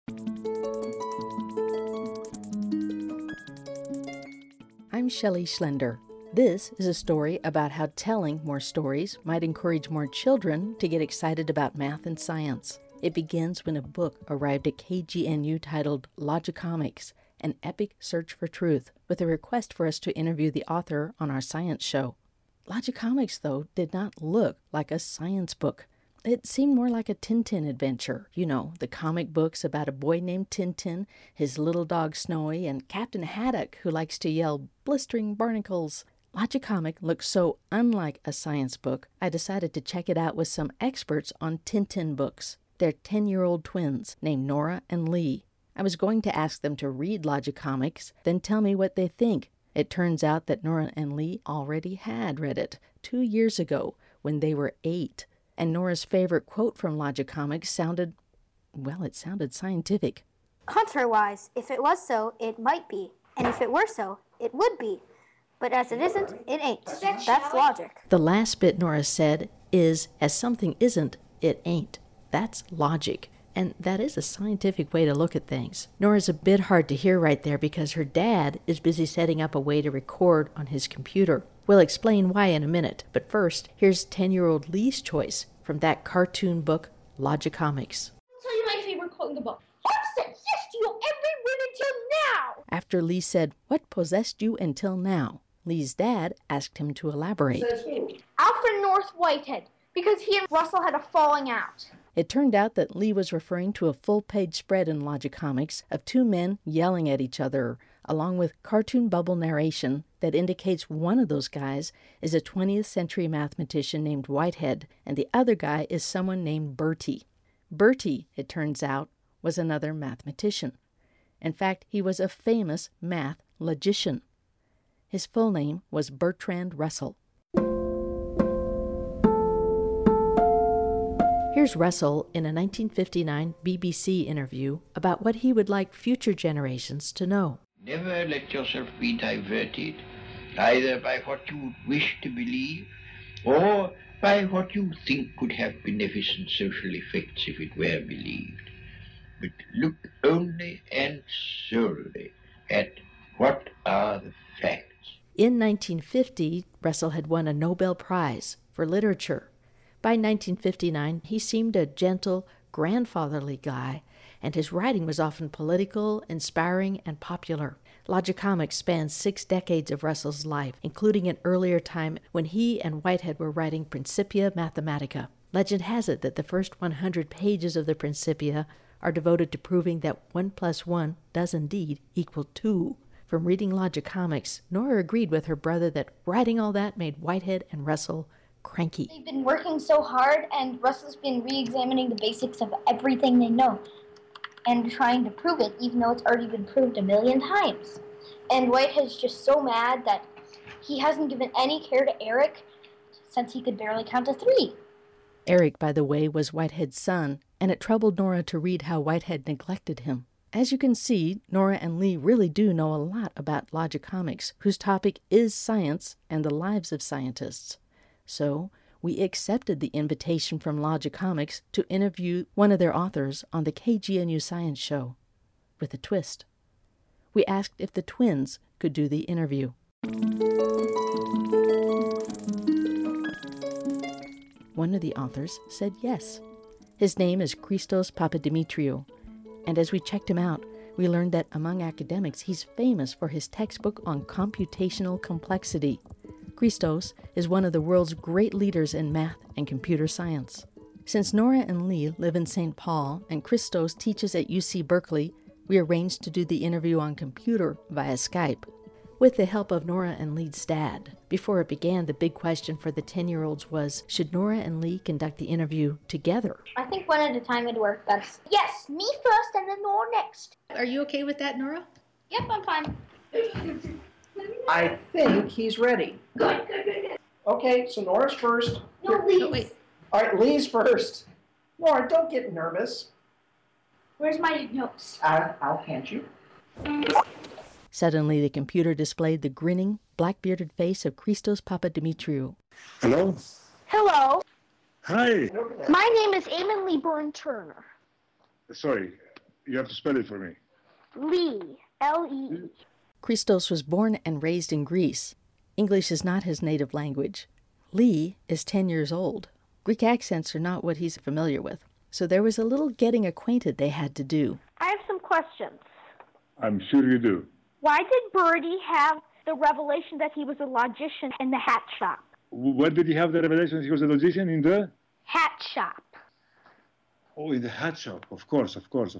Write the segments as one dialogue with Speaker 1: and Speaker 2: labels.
Speaker 1: I'm Shelley Schlender. This is a story about how telling more stories might encourage more children to get excited about math and science. It begins when a book arrived at KGNU titled Logicomics, an epic search for truth, with a request for us to interview the author on our science show. Logicomics, though, did not look like a science book. It seemed more like a Tintin adventure. You know, the comic books about a boy named Tintin, his little dog Snowy, and Captain Haddock, who likes to yell blistering barnacles. Logicomic looked so unlike a science book, I decided to check it out with some experts on Tintin books. They're 10-year-old twins named Nora and Lee. I was going to ask them to read Logicomics, then tell me what they think. It turns out that Nora and Lee already had read it 2 years ago when they were 8. And Nora's favorite quote from Logicomics sounded scientific.
Speaker 2: Contrary-wise, if it was so, it might be. And if it were so, it would be. But as it isn't, it ain't. That's logic.
Speaker 1: The last bit Nora said is, as something isn't, it ain't. That's logic. And that is a scientific way to look at things. Nora's a bit hard to hear right there because her dad is busy setting up a way to record on his computer. We'll explain why in a minute, but first, here's 10-year-old Lee's choice from that cartoon book, Logicomics.
Speaker 3: I'll tell you my favorite quote in the book. What possessed you every word until now?
Speaker 1: After Lee said, "What possessed you until now?" Lee's dad asked him to elaborate.
Speaker 3: Alfred North Whitehead, because he and Russell had a falling out.
Speaker 1: It turned out that Lee was referring to a full-page spread in Logicomics of 2 men yelling at each other, along with cartoon bubble narration that indicates one of those guys is a 20th century mathematician named Whitehead, and the other guy is someone named Bertie. Bertie, it turns out, was another mathematician. In fact, he was a famous math logician. His full name was Bertrand Russell. Here's Russell in a 1959 BBC interview about what he would like future generations to know.
Speaker 4: Never let yourself be diverted, either by what you wish to believe or by what you think could have beneficent social effects if it were believed. But look only and solely at what are the facts.
Speaker 1: In 1950, Russell had won a Nobel Prize for literature. By 1959, he seemed a gentle, grandfatherly guy, and his writing was often political, inspiring, and popular. Logicomics spans 6 decades of Russell's life, including an earlier time when he and Whitehead were writing Principia Mathematica. Legend has it that the first 100 pages of the Principia are devoted to proving that 1 + 1 does indeed equal 2. From reading Logicomics, Nora agreed with her brother that writing all that made Whitehead and Russell cranky.
Speaker 3: They've been working so hard, and Russell's been re-examining the basics of everything they know and trying to prove it, even though it's already been proved a million times. And Whitehead's just so mad that he hasn't given any care to Eric since he could barely count to 3.
Speaker 1: Eric, by the way, was Whitehead's son, and it troubled Nora to read how Whitehead neglected him. As you can see, Nora and Lee really do know a lot about Logicomics, whose topic is science and the lives of scientists. So, we accepted the invitation from Logicomics to interview one of their authors on the KGNU Science Show, with a twist. We asked if the twins could do the interview. One of the authors said yes. His name is Christos Papadimitriou, and as we checked him out, we learned that among academics, he's famous for his textbook on computational complexity. Christos is one of the world's great leaders in math and computer science. Since Nora and Lee live in St. Paul and Christos teaches at UC Berkeley, we arranged to do the interview on computer via Skype, with the help of Nora and Lee's dad. Before it began, the big question for the 10-year-olds was, should Nora and Lee conduct the interview together?
Speaker 3: I think one at a time would work best. Yes, me first and then Nora next.
Speaker 5: Are you okay with that, Nora?
Speaker 3: Yep, I'm fine.
Speaker 6: I think he's ready.
Speaker 3: Good.
Speaker 6: Okay, so Nora's first.
Speaker 3: No, Lee.
Speaker 5: Oh, wait.
Speaker 6: All right, Lee's first. Nora, don't get nervous.
Speaker 3: Where's my notes?
Speaker 6: I'll hand you.
Speaker 1: Suddenly, the computer displayed the grinning, black-bearded face of Christos Papadimitriou.
Speaker 7: Hello?
Speaker 3: Hello.
Speaker 7: Hi.
Speaker 3: My name is Eamon Lee Byrne Turner.
Speaker 7: Sorry,
Speaker 5: You have to spell it for me.
Speaker 2: Lee. L-E-E.
Speaker 1: Christos was born and raised in Greece. English is not his native language. Lee is 10 years old. Greek accents are not what he's familiar with, so there was a little getting acquainted they had to do.
Speaker 7: I have some questions.
Speaker 5: I'm sure you do.
Speaker 7: Why did Birdie have the revelation that he was a logician in the hat shop?
Speaker 5: Where did he have the revelation he was a logician? In the?
Speaker 7: Hat shop.
Speaker 5: Oh, in the hat shop. Of course.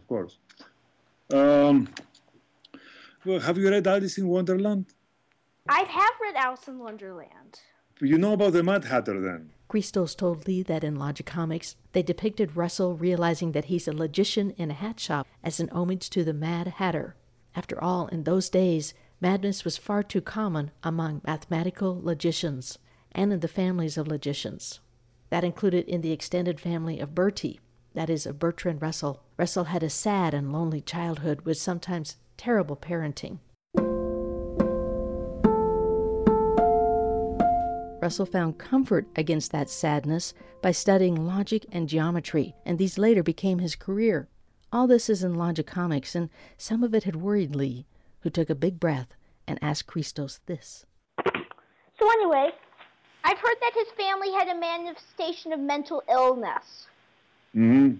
Speaker 5: Well, have you read Alice in Wonderland?
Speaker 7: I have read Alice in Wonderland.
Speaker 5: You know about the Mad Hatter, then?
Speaker 1: Christos told Lee that in Logicomics, they depicted Russell realizing that he's a logician in a hat shop as an homage to the Mad Hatter. After all, in those days, madness was far too common among mathematical logicians and in the families of logicians. That included in the extended family of Bertie, that is, of Bertrand Russell. Russell had a sad and lonely childhood with sometimes terrible parenting. Russell found comfort against that sadness by studying logic and geometry, and these later became his career. All this is in Logicomics, and some of it had worried Lee, who took a big breath and asked Christos this.
Speaker 7: So anyway, I've heard that his family had a manifestation of mental illness.
Speaker 5: Mm-hmm.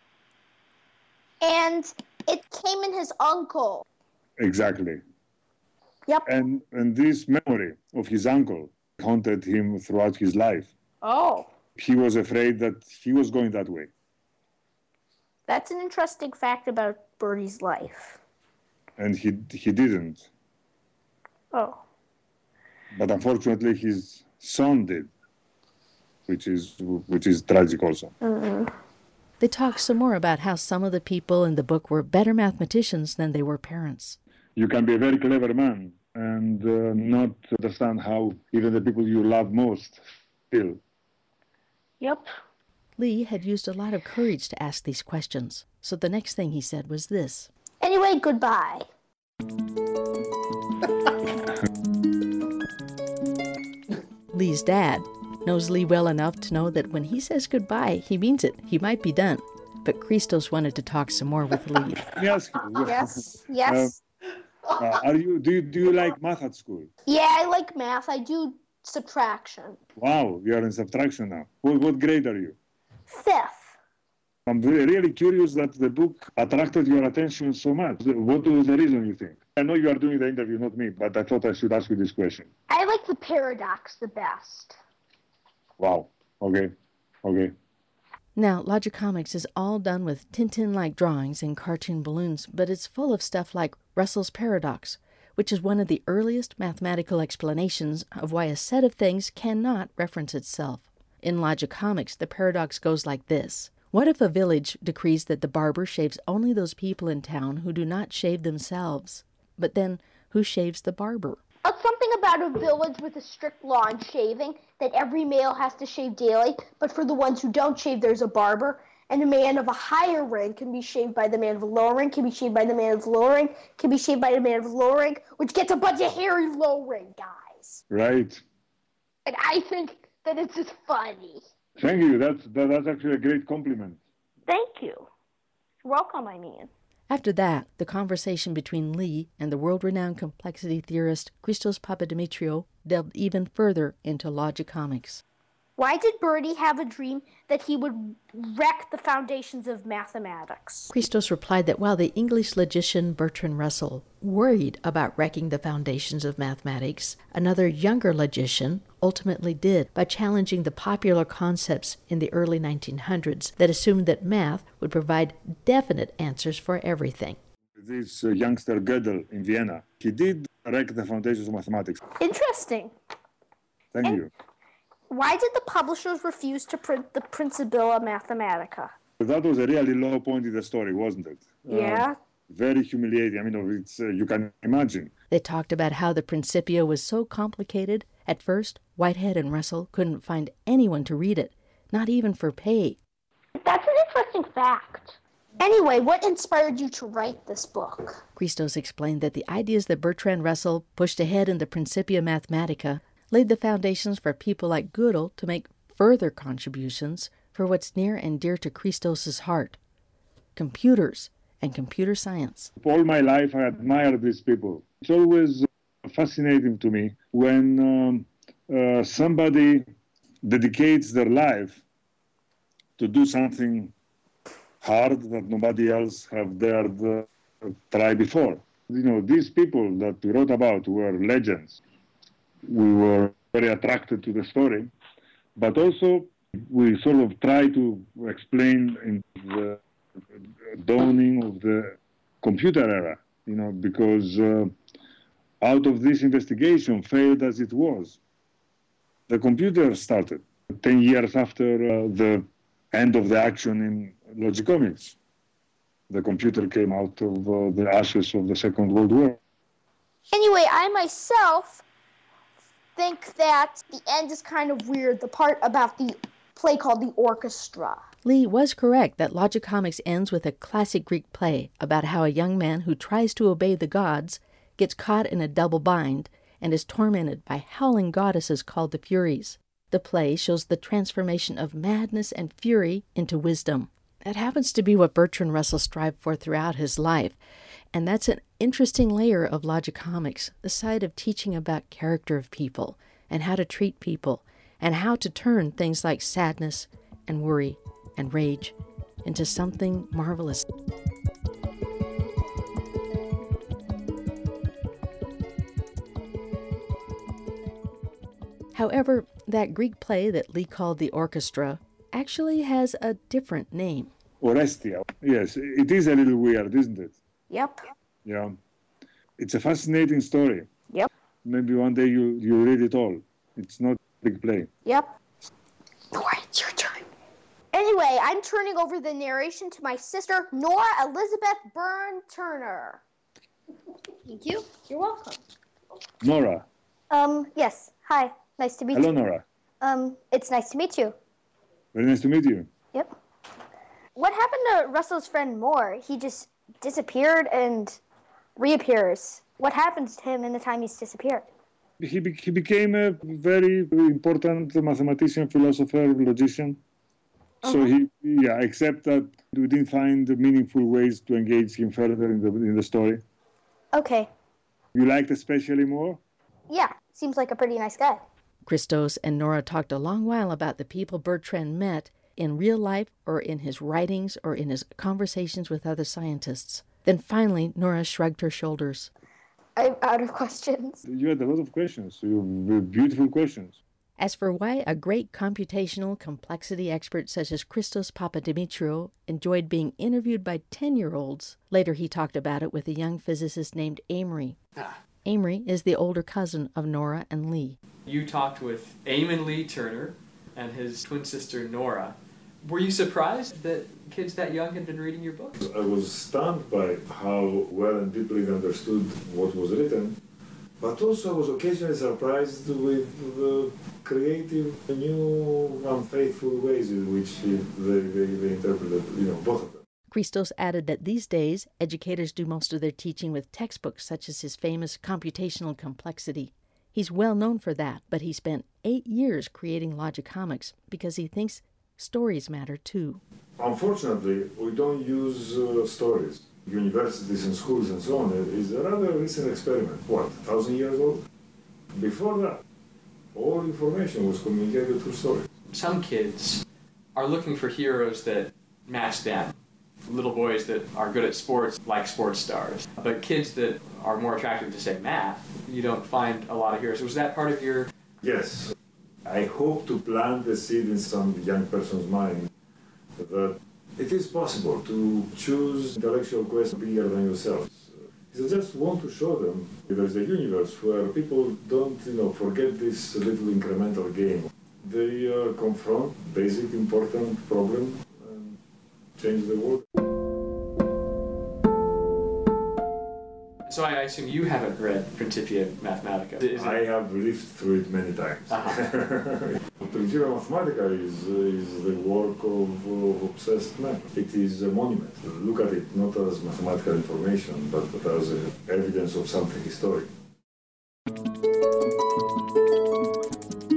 Speaker 7: And it came in his uncle.
Speaker 5: Exactly.
Speaker 7: Yep.
Speaker 5: And this memory of his uncle haunted him throughout his life.
Speaker 7: Oh.
Speaker 5: He was afraid that he was going that way.
Speaker 7: That's an interesting fact about Birdie's life.
Speaker 5: And he didn't.
Speaker 7: Oh.
Speaker 5: But unfortunately, his son did, which is tragic also.
Speaker 7: Mm-hmm.
Speaker 1: They talked some more about how some of the people in the book were better mathematicians than they were parents.
Speaker 5: You can be a very clever man and not understand how even the people you love most feel.
Speaker 7: Yep.
Speaker 1: Lee had used a lot of courage to ask these questions, so the next thing he said was this.
Speaker 7: Anyway, goodbye.
Speaker 1: Lee's dad knows Lee well enough to know that when he says goodbye, he means it. He might be done. But Christos wanted to talk some more with Lee.
Speaker 5: Yes.
Speaker 7: Yes.
Speaker 5: Do you like math at school?
Speaker 7: Yeah, I like math. I do subtraction.
Speaker 5: Wow, you are in subtraction now. What grade are you?
Speaker 7: 5th.
Speaker 5: I'm really curious that the book attracted your attention so much. What was the reason, you think? I know you are doing the interview, not me, but I thought I should ask you this question.
Speaker 7: I like the paradox the best.
Speaker 5: Wow. Okay.
Speaker 1: Now, Logicomics is all done with Tintin-like drawings and cartoon balloons, but it's full of stuff like Russell's paradox, which is one of the earliest mathematical explanations of why a set of things cannot reference itself. In Logicomics, the paradox goes like this. What if a village decrees that the barber shaves only those people in town who do not shave themselves? But then, who shaves the barber?
Speaker 7: Something about a village with a strict law on shaving, that every male has to shave daily, but for the ones who don't shave, there's a barber, and a man of a higher rank can be shaved by the man of a lower rank, can be shaved by the man of a lower rank, can be shaved by the man of a lower rank, which gets a bunch of hairy low rank guys.
Speaker 5: Right.
Speaker 7: And I think that it's just funny.
Speaker 5: Thank you. That's actually a great compliment.
Speaker 7: Thank you. You're welcome, I mean.
Speaker 1: After that, the conversation between Lee and the world-renowned complexity theorist Christos Papadimitriou delved even further into Logicomics.
Speaker 7: Why did Birdie have a dream that he would wreck the foundations of mathematics?
Speaker 1: Christos replied that while the English logician Bertrand Russell worried about wrecking the foundations of mathematics, another younger logician ultimately did by challenging the popular concepts in the early 1900s that assumed that math would provide definite answers for everything.
Speaker 5: This youngster Gödel in Vienna, he did wreck the foundations of mathematics.
Speaker 7: Interesting.
Speaker 5: Thank you.
Speaker 7: Why did the publishers refuse to print the Principia Mathematica?
Speaker 5: That was a really low point in the story, wasn't it?
Speaker 7: Yeah.
Speaker 5: Very humiliating. I mean, it's you can imagine.
Speaker 1: They talked about how the Principia was so complicated. At first, Whitehead and Russell couldn't find anyone to read it, not even for pay.
Speaker 7: That's an interesting fact. Anyway, what inspired you to write this book?
Speaker 1: Christos explained that the ideas that Bertrand Russell pushed ahead in the Principia Mathematica laid the foundations for people like Gödel to make further contributions for what's near and dear to Christos's heart: computers and computer science.
Speaker 5: All my life, I admired these people. It's always fascinating to me when somebody dedicates their life to do something hard that nobody else have dared try before. You know, these people that we wrote about were legends. We were very attracted to the story, but also we sort of try to explain in the dawning of the computer era, you know, because out of this investigation, failed as it was, the computer started 10 years after the end of the action in Logicomics. The computer came out of the ashes of the Second World War.
Speaker 7: Anyway, I myself think that the end is kind of weird, the part about the play called The Orchestra.
Speaker 1: Lee was correct that Logicomics ends with a classic Greek play about how a young man who tries to obey the gods gets caught in a double bind and is tormented by howling goddesses called the Furies. The play shows the transformation of madness and fury into wisdom. That happens to be what Bertrand Russell strived for throughout his life, and that's an interesting layer of Logicomics, the side of teaching about character of people and how to treat people and how to turn things like sadness and worry and rage into something marvelous. However, that Greek play that Lee called The Orchestra actually has a different name.
Speaker 5: Orestia. Yes, it is a little weird, isn't it?
Speaker 7: Yep.
Speaker 5: Yeah. It's a fascinating story.
Speaker 7: Yep.
Speaker 5: Maybe one day you read it all. It's not a big play.
Speaker 7: Yep. Nora, it's your turn. Anyway, I'm turning over the narration to my sister, Nora Elizabeth Byrne Turner.
Speaker 2: Thank you.
Speaker 7: You're welcome.
Speaker 5: Nora.
Speaker 2: Yes. Hi. Nice to meet
Speaker 5: Hello,
Speaker 2: you.
Speaker 5: Nora.
Speaker 2: It's nice to meet you.
Speaker 5: Very nice to meet you.
Speaker 2: Yep. What happened to Russell's friend Moore? He just disappeared and reappears. What happens to him in the time he's disappeared?
Speaker 5: He became a very important mathematician, philosopher, logician. So except that we didn't find meaningful ways to engage him further in the story.
Speaker 2: Okay.
Speaker 5: You liked especially Moore?
Speaker 2: Yeah, seems like a pretty nice guy.
Speaker 1: Christos and Nora talked a long while about the people Bertrand met in real life or in his writings or in his conversations with other scientists. Then finally, Nora shrugged her shoulders.
Speaker 2: I'm out of questions.
Speaker 5: You had a lot of questions. You have beautiful questions.
Speaker 1: As for why a great computational complexity expert such as Christos Papadimitriou enjoyed being interviewed by 10-year-olds, later he talked about it with a young physicist named Amory. Amory is the older cousin of Nora and Lee.
Speaker 8: You talked with Eamon Lee Turner and his twin sister Nora. Were you surprised that kids that young had been reading your book?
Speaker 9: I was stunned by how well and deeply they understood what was written, but also I was occasionally surprised with the creative, new, unfaithful ways in which they interpreted, both of them.
Speaker 1: Christos added that these days, educators do most of their teaching with textbooks such as his famous Computational Complexity. He's well known for that, but he spent 8 years creating Logicomics because he thinks stories matter too.
Speaker 9: Unfortunately, we don't use stories. Universities and schools and so on is a rather recent experiment. 1,000 years old? Before that, all information was communicated through stories.
Speaker 8: Some kids are looking for heroes that match them. Little boys that are good at sports like sports stars. But kids that are more attracted to, say, math, you don't find a lot of heroes. Was that part of your...
Speaker 9: Yes. I hope to plant the seed in some young person's mind that it is possible to choose intellectual quests bigger than yourselves. I just want to show them there's a universe where people don't, forget this little incremental game. They confront basic, important problems and change the world.
Speaker 8: So I assume you haven't read Principia Mathematica.
Speaker 9: I have lived through it many times. Principia Mathematica is the work of obsessed men. It is a monument. Look at it not as mathematical information, but as evidence of something historic.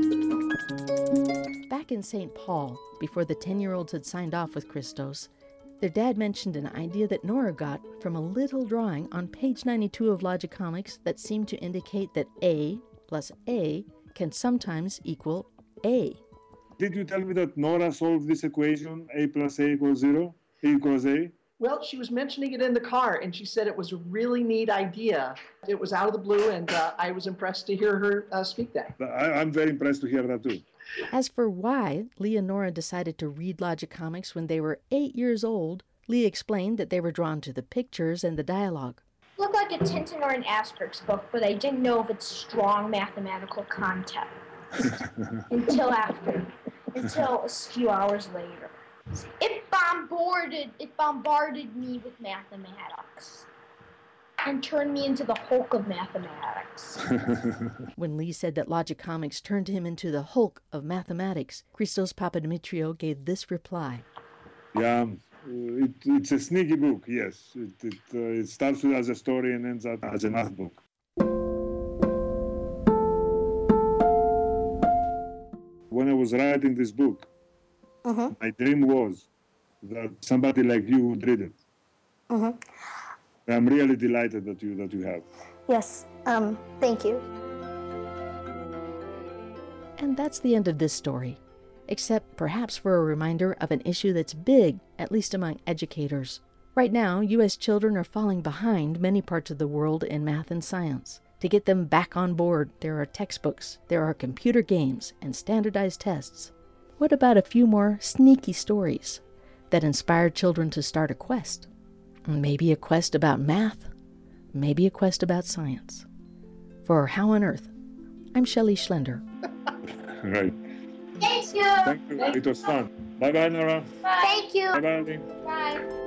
Speaker 1: Back in St. Paul, before the 10-year-olds had signed off with Christos, Their dad mentioned an idea that Nora got from a little drawing on page 92 of Logicomics that seemed to indicate that A plus A can sometimes equal A.
Speaker 5: Did you tell me that Nora solved this equation, A plus A equals 0, equals A?
Speaker 6: Well, she was mentioning it in the car, and she said it was a really neat idea. It was out of the blue, and I was impressed to hear her speak that.
Speaker 5: I'm very impressed to hear that too.
Speaker 1: As for why Lee and Nora decided to read Logicomics when they were 8 years old, Lee explained that they were drawn to the pictures and the dialogue.
Speaker 3: It looked like a Tintin or an Asterix book, but I didn't know of its strong mathematical content until a few hours later. It bombarded me with mathematics and turned me into the Hulk of mathematics.
Speaker 1: When Lee said that Logicomics turned him into the Hulk of mathematics, Christos Papadimitriou gave this reply.
Speaker 5: Yeah, it's a sneaky book, yes. It starts as a story and ends up as a math book. When I was writing this book, my dream was that somebody like you would read it. I'm really delighted that you have.
Speaker 2: Yes, thank you.
Speaker 1: And that's the end of this story, except perhaps for a reminder of an issue that's big, at least among educators. Right now, U.S. children are falling behind many parts of the world in math and science. To get them back on board, there are textbooks, there are computer games, and standardized tests. What about a few more sneaky stories that inspire children to start a quest? Maybe a quest about math, maybe a quest about science. For How on Earth, I'm Shelley Schlender.
Speaker 5: Right.
Speaker 3: Thank you.
Speaker 5: Thank you. It was fun. Bye-bye, Nora.
Speaker 3: Bye. Thank you.
Speaker 5: Bye-bye.
Speaker 3: Bye.